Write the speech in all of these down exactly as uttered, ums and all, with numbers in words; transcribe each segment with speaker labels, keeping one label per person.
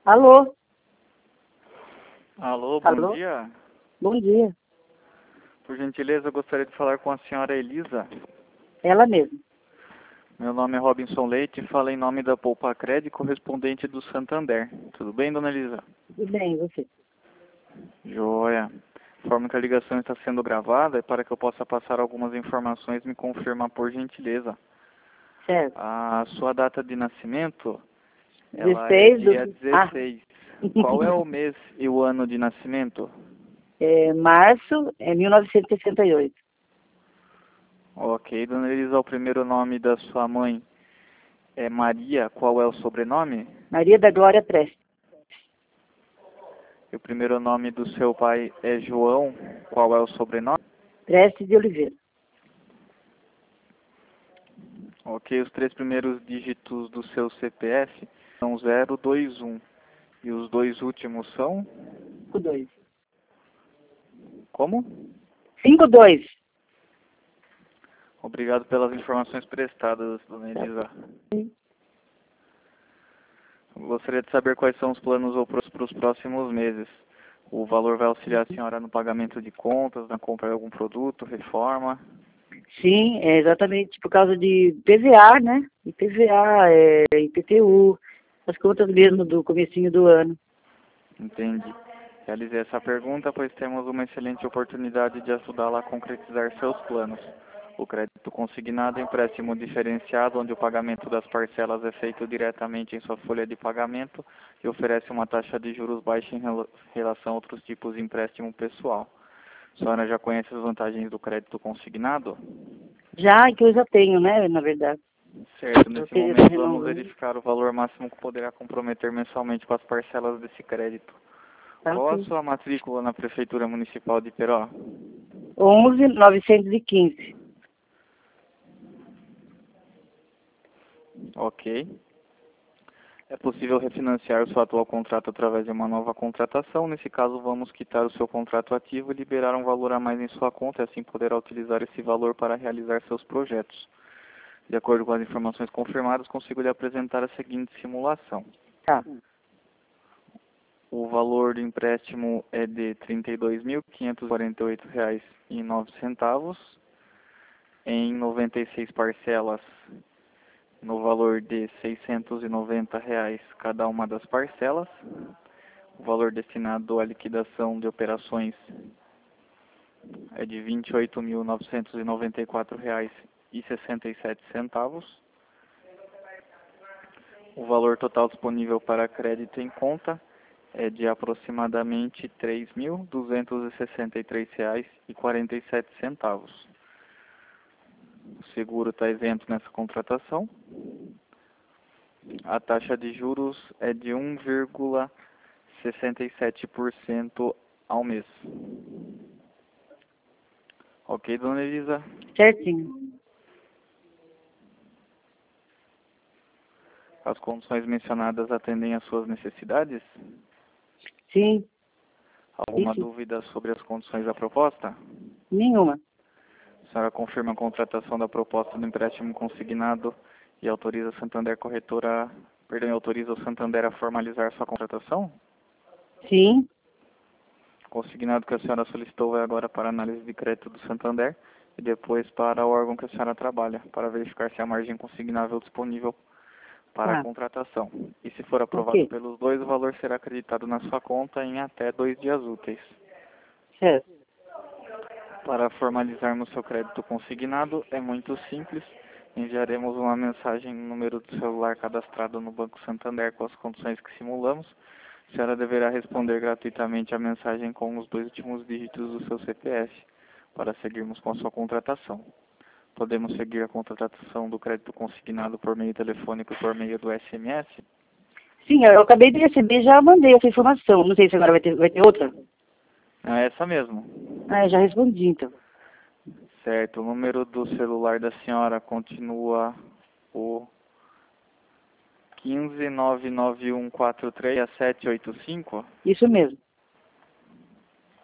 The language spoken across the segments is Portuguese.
Speaker 1: Alô?
Speaker 2: Alô, bom
Speaker 1: Alô?
Speaker 2: dia.
Speaker 1: Bom dia.
Speaker 2: Por gentileza, eu gostaria de falar com a senhora Elisa.
Speaker 1: Ela mesma.
Speaker 2: Meu nome é Robinson Leite e falo em nome da Poupa Cred, correspondente do Santander. Tudo bem, dona Elisa?
Speaker 1: Tudo bem, e você?
Speaker 2: Joia. A forma que a ligação está sendo gravada é para que eu possa passar algumas informações e me confirmar por gentileza.
Speaker 1: Certo.
Speaker 2: A sua data de nascimento, ela é
Speaker 1: dezesseis
Speaker 2: dia
Speaker 1: do... Ah.
Speaker 2: dezesseis. Qual é o mês e o ano de nascimento?
Speaker 1: É, março é mil novecentos e sessenta e oito.
Speaker 2: Ok, dona Elisa, o primeiro nome da sua mãe é Maria. Qual é o sobrenome?
Speaker 1: Maria da Glória Prestes.
Speaker 2: E o primeiro nome do seu pai é João. Qual é o sobrenome?
Speaker 1: Prestes de Oliveira.
Speaker 2: Ok, os três primeiros dígitos do seu C P F são zero dois um. E os dois últimos são?
Speaker 1: cinco dois.
Speaker 2: Como?
Speaker 1: cinco dois.
Speaker 2: Obrigado pelas informações prestadas, dona
Speaker 1: Tá.
Speaker 2: Elisa. Gostaria de saber quais são os planos ou para os próximos meses. O valor vai auxiliar a senhora no pagamento de contas, na compra de algum produto, reforma?
Speaker 1: Sim, é exatamente por causa de P V A, né? I P V A, é, I P T U, as contas mesmo do comecinho do ano.
Speaker 2: Entendi. Realizei essa pergunta, pois temos uma excelente oportunidade de ajudá-la a concretizar seus planos. O crédito consignado é um empréstimo diferenciado, onde o pagamento das parcelas é feito diretamente em sua folha de pagamento e oferece uma taxa de juros baixa em rela- relação a outros tipos de empréstimo pessoal. A senhora já conhece as vantagens do crédito consignado?
Speaker 1: Já que eu já tenho, né, na verdade.
Speaker 2: Certo,
Speaker 1: Eu
Speaker 2: nesse
Speaker 1: tenho
Speaker 2: momento vamos
Speaker 1: renovando.
Speaker 2: verificar o valor máximo que poderá comprometer mensalmente com as parcelas desse crédito.
Speaker 1: Tá,
Speaker 2: Qual a
Speaker 1: ok.
Speaker 2: sua matrícula na Prefeitura Municipal de Peró?
Speaker 1: onze novecentos e quinze.
Speaker 2: Ok. É possível refinanciar o seu atual contrato através de uma nova contratação. Nesse caso, vamos quitar o seu contrato ativo e liberar um valor a mais em sua conta, e assim poderá utilizar esse valor para realizar seus projetos. De acordo com as informações confirmadas, consigo lhe apresentar a seguinte simulação.
Speaker 1: Tá.
Speaker 2: O valor do empréstimo é de trinta e dois mil, quinhentos e quarenta e oito reais e nove centavos, em noventa e seis parcelas, no valor de seiscentos e noventa reais cada uma das parcelas. O valor destinado à liquidação de operações é de vinte e oito mil, novecentos e noventa e quatro reais e sessenta e sete centavos. O valor total disponível para crédito em conta é de aproximadamente três mil, duzentos e sessenta e três reais e quarenta e sete centavos. O seguro está isento nessa contratação. A taxa de juros é de um vírgula sessenta e sete por cento ao mês. Ok, dona Elisa?
Speaker 1: Certinho.
Speaker 2: As condições mencionadas atendem às suas necessidades?
Speaker 1: Sim.
Speaker 2: Alguma
Speaker 1: Sim.
Speaker 2: dúvida sobre as condições da proposta?
Speaker 1: Nenhuma.
Speaker 2: A senhora confirma a contratação da proposta do empréstimo consignado e autoriza a Santander Corretora, perdão, autoriza o Santander a formalizar sua contratação?
Speaker 1: Sim.
Speaker 2: O consignado que a senhora solicitou vai agora para a análise de crédito do Santander e depois para o órgão que a senhora trabalha, para verificar se há margem consignável disponível para a
Speaker 1: Tá.
Speaker 2: contratação. E se for aprovado
Speaker 1: Ok.
Speaker 2: pelos dois, o valor será acreditado na sua conta em até dois dias úteis.
Speaker 1: Certo.
Speaker 2: Para formalizarmos seu crédito consignado, é muito simples. Enviaremos uma mensagem no número do celular cadastrado no Banco Santander com as condições que simulamos. A senhora deverá responder gratuitamente a mensagem com os dois últimos dígitos do seu C P F para seguirmos com a sua contratação. Podemos seguir a contratação do crédito consignado por meio telefônico e por meio do S M S?
Speaker 1: Sim, eu acabei de receber, já mandei essa informação. Não sei se agora vai ter, vai ter outra.
Speaker 2: É essa mesmo.
Speaker 1: Ah, eu já respondi, então.
Speaker 2: Certo. O número do celular da senhora continua o quinze, nove nove um quatro três, sete oito cinco?
Speaker 1: Isso mesmo.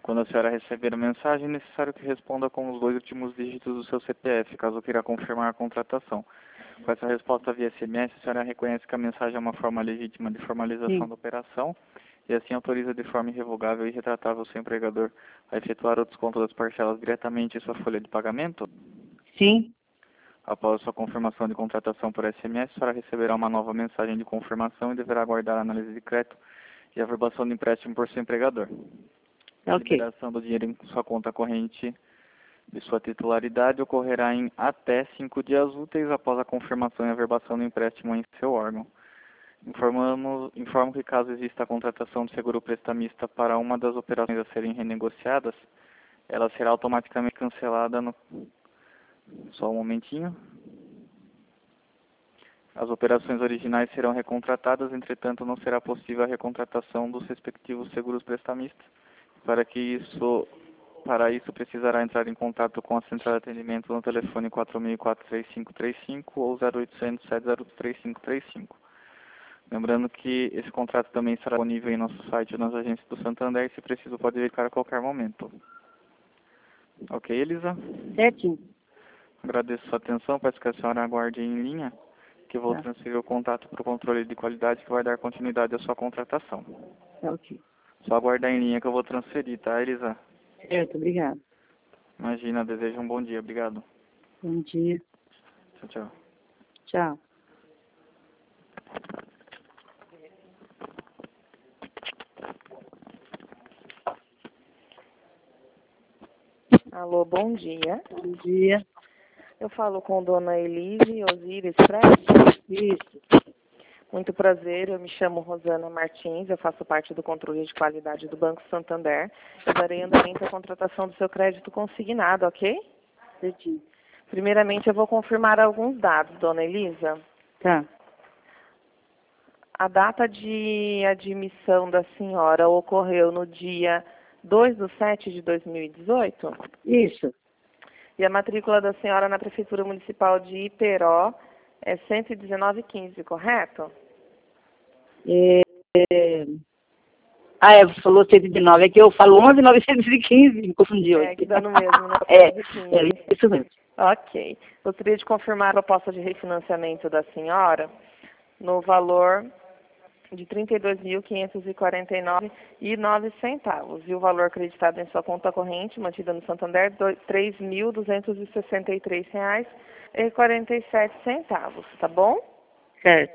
Speaker 2: Quando a senhora receber a mensagem, é necessário que responda com os dois últimos dígitos do seu C P F, caso queira confirmar a contratação. Com essa resposta via S M S, a senhora reconhece que a mensagem é uma forma legítima de formalização
Speaker 1: Sim.
Speaker 2: da operação e assim autoriza de forma irrevogável e retratável o seu empregador a efetuar o desconto das parcelas diretamente em sua folha de pagamento?
Speaker 1: Sim.
Speaker 2: Após sua confirmação de contratação por S M S, a senhora receberá uma nova mensagem de confirmação e deverá aguardar a análise de crédito e a averbação do empréstimo por seu empregador. A
Speaker 1: Ok.
Speaker 2: liberação do dinheiro em sua conta corrente de sua titularidade ocorrerá em até cinco dias úteis após a confirmação e averbação do empréstimo em seu órgão. Informamos, informo que caso exista a contratação de seguro prestamista para uma das operações a serem renegociadas, ela será automaticamente cancelada no... Só um momentinho. As operações originais serão recontratadas, entretanto não será possível a recontratação dos respectivos seguros prestamistas. Para que isso, para isso precisará entrar em contato com a central de atendimento no telefone quatro mil e quatro, três cinco três cinco ou zero oitocentos, sete zero três cinco três cinco. Lembrando que esse contrato também estará disponível em nosso site nas agências do Santander e, se preciso, pode verificar a qualquer momento. Ok, Elisa?
Speaker 1: Certinho.
Speaker 2: Agradeço sua atenção, peço que a senhora aguarde em linha, que eu vou
Speaker 1: Tá.
Speaker 2: transferir o contato para o controle de qualidade que vai dar continuidade à sua contratação.
Speaker 1: Tá ok.
Speaker 2: Só aguardar em linha que eu vou transferir, tá, Elisa?
Speaker 1: Certo, obrigado.
Speaker 2: Imagina, desejo um bom dia. Obrigado.
Speaker 1: Bom dia.
Speaker 2: Tchau, tchau.
Speaker 1: Tchau.
Speaker 3: Alô, bom dia.
Speaker 1: Bom dia.
Speaker 3: Eu falo com Dona Elise Osíris Prestes.
Speaker 1: Isso.
Speaker 3: Muito prazer, eu me chamo Rosana Martins, eu faço parte do controle de qualidade do Banco Santander. Eu darei andamento à contratação do seu crédito consignado, ok?
Speaker 1: Certinho.
Speaker 3: Primeiramente, eu vou confirmar alguns dados, Dona Elisa.
Speaker 1: Tá.
Speaker 3: A data de admissão da senhora ocorreu no dia dois de sete de dois mil e dezoito?
Speaker 1: Isso.
Speaker 3: E a matrícula da senhora na Prefeitura Municipal de Iperó é cento e dezenove quinze, correto?
Speaker 1: É, é... Ah, é, você falou cento e dezenove, é que eu falo onze mil novecentos e quinze, me confundi hoje.
Speaker 3: É, que dá no mesmo, né?
Speaker 1: É,
Speaker 3: cento e quinze.
Speaker 1: é isso mesmo.
Speaker 3: Ok. Gostaria de confirmar a proposta de refinanciamento da senhora no valor de trinta e dois mil, quinhentos e quarenta e nove reais e nove centavos. E o valor acreditado em sua conta corrente, mantida no Santander, três mil, duzentos e sessenta e três reais e quarenta e sete centavos, tá bom?
Speaker 1: Certo.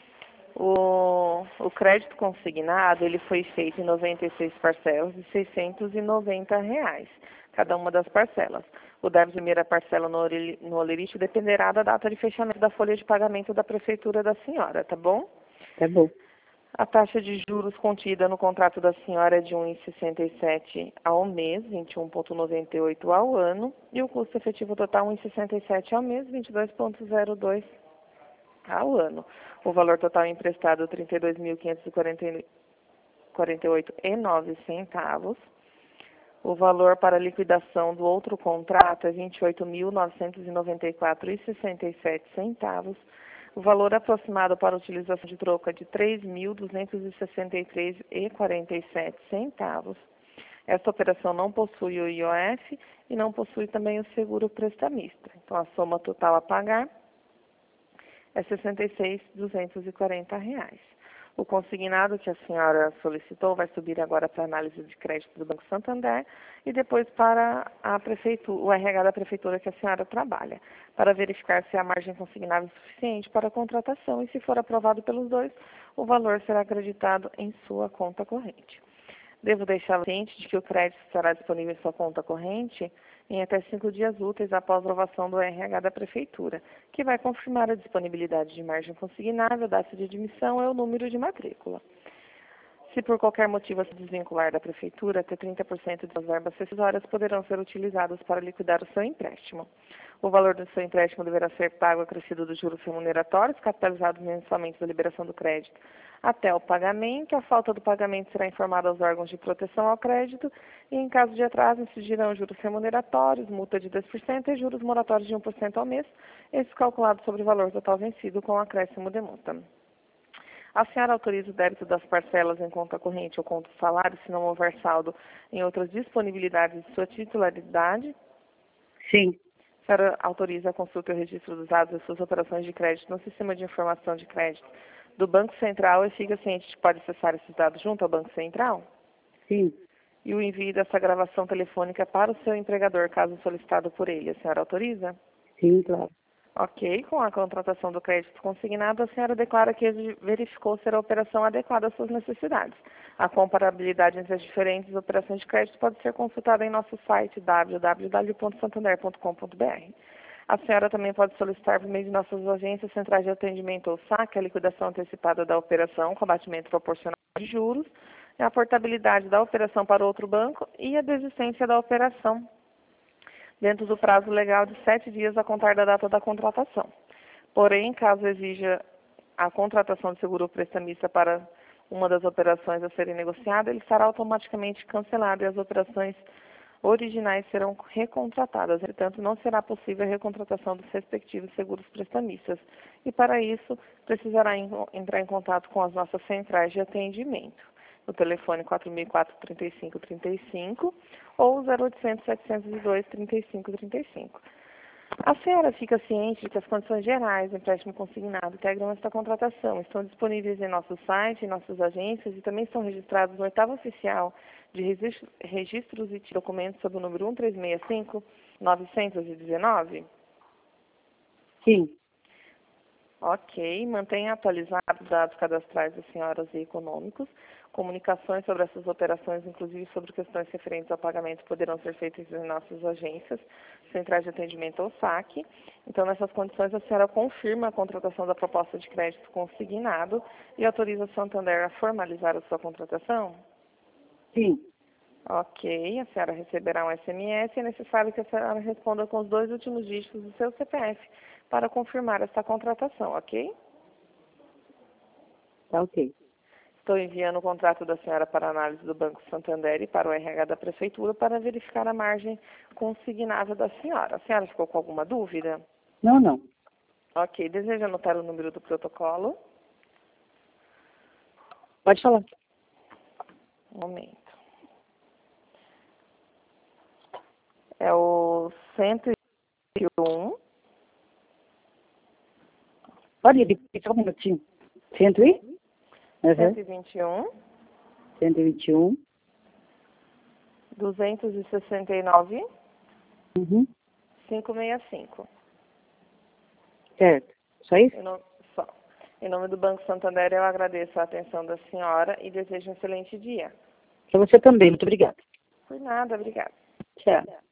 Speaker 3: O, o crédito consignado, ele foi feito em noventa e seis parcelas de seiscentos e noventa reais, cada uma das parcelas. O débito da primeira parcela no, no Olerite dependerá da data de fechamento da folha de pagamento da Prefeitura da senhora, tá bom?
Speaker 1: Tá bom.
Speaker 3: A taxa de juros contida no contrato da senhora é de um vírgula sessenta e sete ao mês, vinte e um vírgula noventa e oito ao ano, e o custo efetivo total um vírgula sessenta e sete ao mês, vinte e dois vírgula zero dois ao ano. O valor total emprestado é trinta e dois mil, quinhentos e quarenta e oito reais e nove centavos. O valor para liquidação do outro contrato é vinte e oito mil, novecentos e noventa e quatro reais e sessenta e sete centavos. O valor aproximado para utilização de troca é de três mil, duzentos e sessenta e três reais e quarenta e sete centavos. Esta operação não possui o I O F e não possui também o seguro prestamista. Então, a soma total a pagar é sessenta e seis mil, duzentos e quarenta reais. O consignado que a senhora solicitou vai subir agora para a análise de crédito do Banco Santander e depois para a prefeitura, o R H da prefeitura que a senhora trabalha, para verificar se a margem consignável é suficiente para a contratação e, se for aprovado pelos dois, o valor será acreditado em sua conta corrente. Devo deixá-lo ciente de que o crédito estará disponível em sua conta corrente em até cinco dias úteis após a aprovação do R H da Prefeitura, que vai confirmar a disponibilidade de margem consignável, data de admissão e o número de matrícula. Se por qualquer motivo se desvincular da Prefeitura, até trinta por cento das verbas rescisórias poderão ser utilizadas para liquidar o seu empréstimo. O valor do seu empréstimo deverá ser pago acrescido dos juros remuneratórios, capitalizados mensalmente da liberação do crédito, até o pagamento. A falta do pagamento será informada aos órgãos de proteção ao crédito e, em caso de atraso, incidirão juros remuneratórios, multa de dez por cento e juros moratórios de um por cento ao mês, esses calculados sobre o valor total vencido com acréscimo de multa. A senhora autoriza o débito das parcelas em conta corrente ou conta salário, se não houver saldo em outras disponibilidades de sua titularidade?
Speaker 1: Sim.
Speaker 3: A senhora autoriza a consulta e o registro dos dados das suas operações de crédito no sistema de informação de crédito do Banco Central e fica ciente de que pode acessar esses dados junto ao Banco Central?
Speaker 1: Sim.
Speaker 3: E o envio dessa gravação telefônica para o seu empregador, caso solicitado por ele. A senhora autoriza?
Speaker 1: Sim, claro.
Speaker 3: Ok. Com a contratação do crédito consignado, a senhora declara que verificou ser a operação adequada às suas necessidades. A comparabilidade entre as diferentes operações de crédito pode ser consultada em nosso site w w w ponto santander ponto com ponto b r. A senhora também pode solicitar por meio de nossas agências centrais de atendimento ou saque a liquidação antecipada da operação com abatimento proporcional de juros, a portabilidade da operação para outro banco e a desistência da operação, dentro do prazo legal de sete dias a contar da data da contratação. Porém, caso exija a contratação de seguro prestamista para uma das operações a serem negociadas, ele será automaticamente cancelado e as operações originais serão recontratadas. Entretanto, não será possível a recontratação dos respectivos seguros prestamistas. E, para isso, precisará entrar em contato com as nossas centrais de atendimento. No telefone quatro mil e quatro, trinta e cinco, trinta e cinco ou zero oitocentos, setecentos e dois, trinta e cinco, trinta e cinco. A senhora fica ciente de que as condições gerais do empréstimo consignado integram esta contratação. Estão disponíveis em nosso site, em nossas agências e também estão registrados no oitavo oficial de registro, registros e documentos sob o número um três seis cinco, nove um nove?
Speaker 1: Sim.
Speaker 3: Ok. Mantenha atualizados os dados cadastrais das senhoras e econômicos. Comunicações sobre essas operações, inclusive sobre questões referentes ao pagamento, poderão ser feitas em nossas agências, centrais de atendimento ou saque. Então, nessas condições, a senhora confirma a contratação da proposta de crédito consignado e autoriza a Santander a formalizar a sua contratação?
Speaker 1: Sim.
Speaker 3: Ok. A senhora receberá um S M S e é necessário que a senhora responda com os dois últimos dígitos do seu C P F para confirmar essa contratação, ok?
Speaker 1: Tá ok.
Speaker 3: Estou enviando o contrato da senhora para análise do Banco Santander e para o R H da Prefeitura para verificar a margem consignável da senhora. A senhora ficou com alguma dúvida?
Speaker 1: Não, não.
Speaker 3: Ok. Deseja anotar o número do protocolo?
Speaker 1: Pode falar.
Speaker 3: Um momento. É o cento e um.
Speaker 1: Pode repetir só um minutinho. Cento e? Uhum.
Speaker 3: cento e vinte e um.
Speaker 1: cento e vinte e um.
Speaker 3: duzentos e sessenta e nove.
Speaker 1: Uhum.
Speaker 3: quinhentos e sessenta e cinco.
Speaker 1: Certo. Só isso?
Speaker 3: Em nome, só. Em nome do Banco Santander, eu agradeço a atenção da senhora e desejo um excelente dia.
Speaker 1: Para você também. Muito obrigada.
Speaker 3: Por nada, obrigada.
Speaker 1: Tchau.